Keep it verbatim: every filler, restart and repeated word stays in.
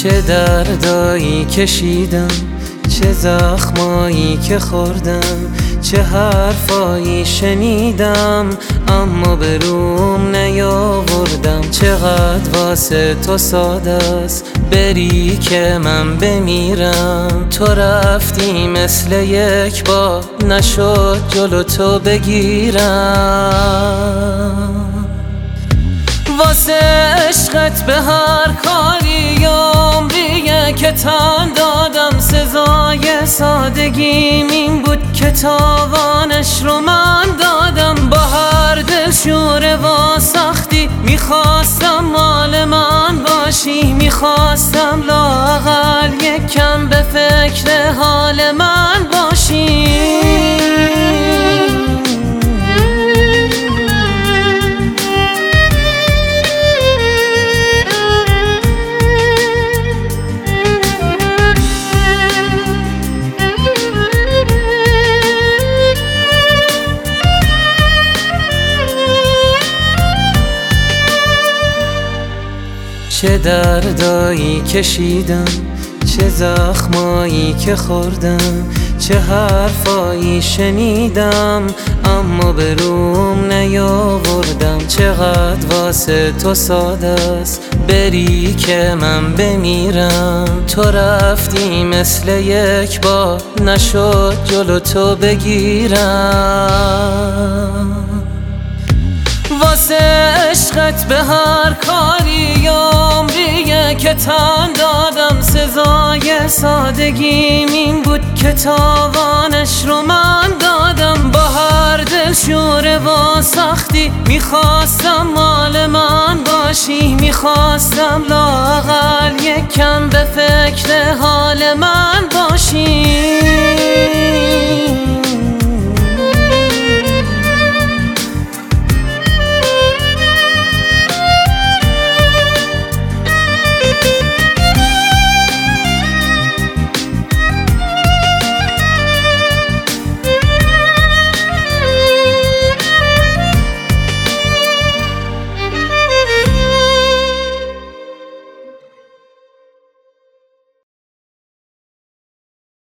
چه دردایی کشیدم، چه زخمایی که خوردم، چه حرفایی شنیدم اما به روم نیاوردم. چقدر واسه تو ساده است بری که من بمیرم. تو رفتی مثل یک بار نشد جلو تو بگیرم. واسه عشقت به هر کاری عمریه که تن دادم. سزای سادگیم این بود که تاوانش رو من دادم. با هر دل شوره و سختی میخواستم مال من باشی. میخواستم لااقل یک کم به فکر حال من باشی. چه دردایی کشیدم، چه زخمایی که خوردم، چه حرفایی شنیدم اما به روم نیاوردم. چقدر واسه تو ساده است بری که من بمیرم. تو رفتی مثل یک بار نشد جلو تو بگیرم. واسه عشقت به هر کاری عمریه که تن دادم. سزای سادگیم این بود که تاوانش رو من دادم. با هر دل شوره و سختی میخواستم مال من باشی. میخواستم لااقل یک کم به فکر حال من باشی.